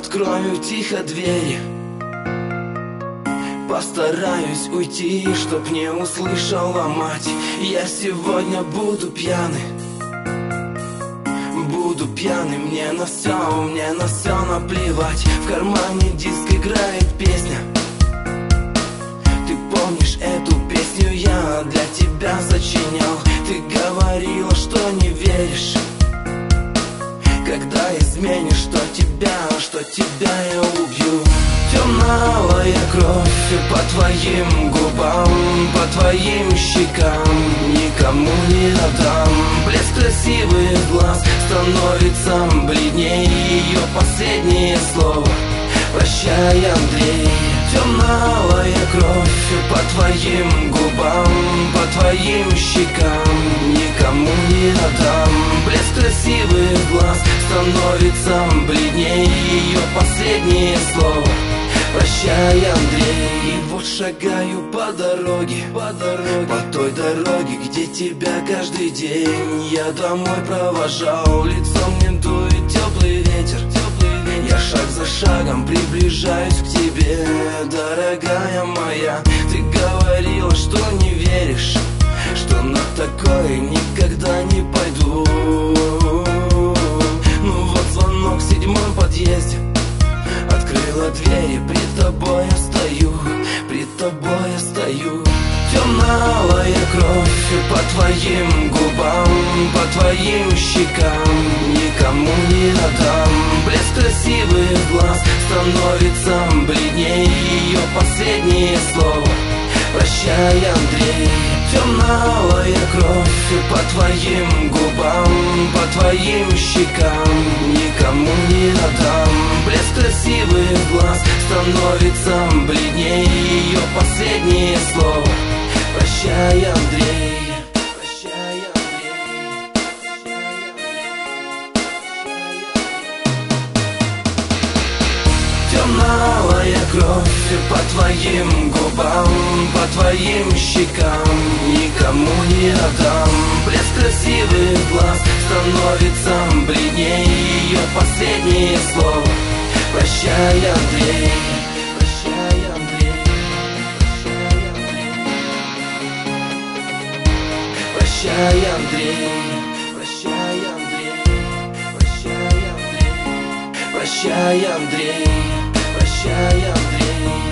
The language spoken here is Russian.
открою тихо двери. Постараюсь уйти, чтоб не услышала мать. Я сегодня буду пьяный. Буду пьяный, мне на все наплевать. В кармане диск играет песня. Ты помнишь эту песню, я для тебя сочинял. Ты говорила, что не веришь, когда изменишь, что тебя я убью. Темная кровь по твоим губам, по твоим щекам никому не отдам. Блеск красивых глаз становится бледней, ее последнее слово прощай, Андрей. Темная кровь по твоим губам, по твоим щекам никому не отдам. Блеск красивых глаз становится бледней, ее последнее слово прощай, Андрей. И вот шагаю по дороге, по той дороге, где тебя каждый день я домой провожал. Лицом мне дует теплый ветер. Я шаг за шагом приближаюсь к тебе, дорогая моя. Ты говорила, что не веришь, что на такое никогда не пойду. Ну вот звонок в 7-м подъезде. Открыла двери, пред тобой я стою, пред тобой я стою. Темная кровь по твоим губам, по твоим щекам никому не отдам. Блеск красивых глаз становится бледней, ее последнее слово прощай, Андрей. Темная кровь по твоим губам, по твоим щекам никому не отдам. Блеск красивых глаз становится бледней, ее последнее слово прощай, Андрей. Темная кровь по твоим губам, по твоим щекам никому не отдам. Блеск красивых глаз становится бледней, ее последнее слово прощай, Андрей. Прощай, Андрей. Прощай, Андрей. Прощай, Андрей. Прощай, Андрей. Прощай, Андрей. Прощай, Андрей.